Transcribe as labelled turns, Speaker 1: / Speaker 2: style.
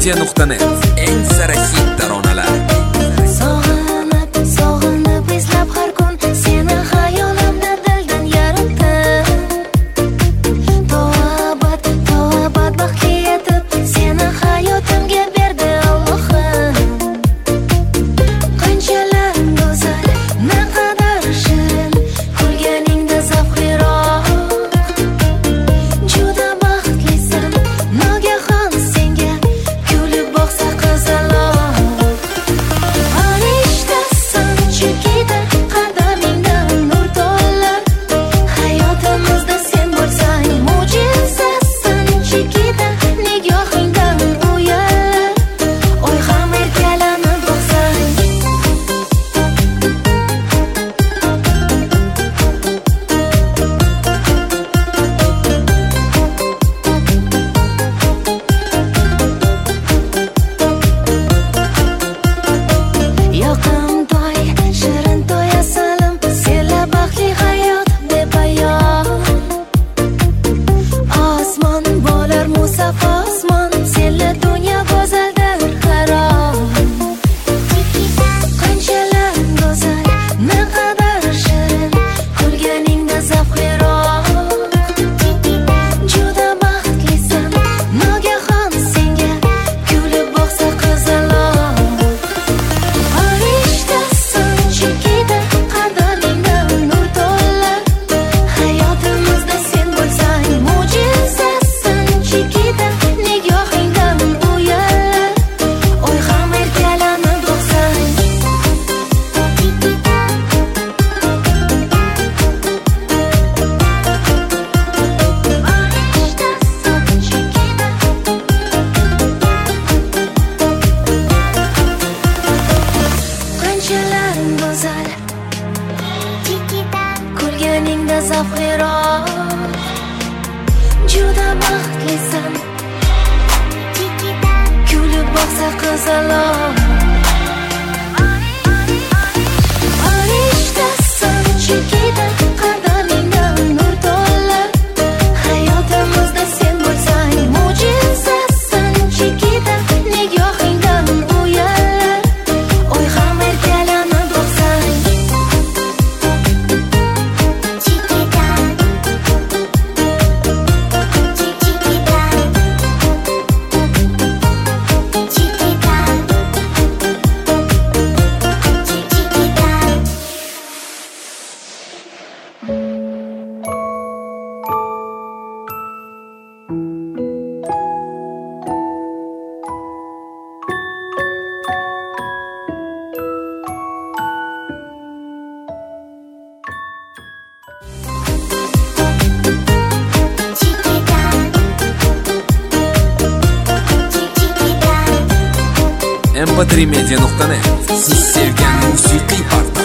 Speaker 1: mp3media.net eng sara hit taronalar.
Speaker 2: Sog'inib eslab har kun seni xayolimda dildan yaratdim. To'abat baxtli etib seni hayotimga berdi Allohim. Qanchalar go'zal, naqadar shirin, kulganingda zavqliroq. Juda baxtlisan, nogahon senga kulib boqsa qizaloq. Farishtasan chekida, qadamingda nur to'lar. Hayotimizda sen bo'lsang mo'jizasan chekida, nigohingdan uyalar. Oy ham erkalanib boqsang. Yoqimtoy, shirin to'y asalim, senla baxtli hayot bepoyon. Osmon bo'lar musaffo osmon, senla dunyo go'zaldir harom. Qanchalar go'zal, naqadar shirin, kulganingda zavqliroq. Juda baxtlisan, nogahon senga kulib boqsa qizaloq. Farishtasan chekida, qadamingda nur to'lar. Hayotimizda sen bo'lsang mo'jizasan chekida, nigohingdan uyalar. Oy ham erkalanib boqsang. Qanchalar go'zal, kulganingda zavqliroq. Juda baxtlisan, kulib boqsa qizaloq. Farishtasan chekida, qadamingda nur to'lar. Hayotimizda sen bo'lsang mo'jizasan chekida, nigohingdan uyalar. Oy ham erkalanib boqsang.
Speaker 1: mp3media.net siz sevgan musiqiy portal.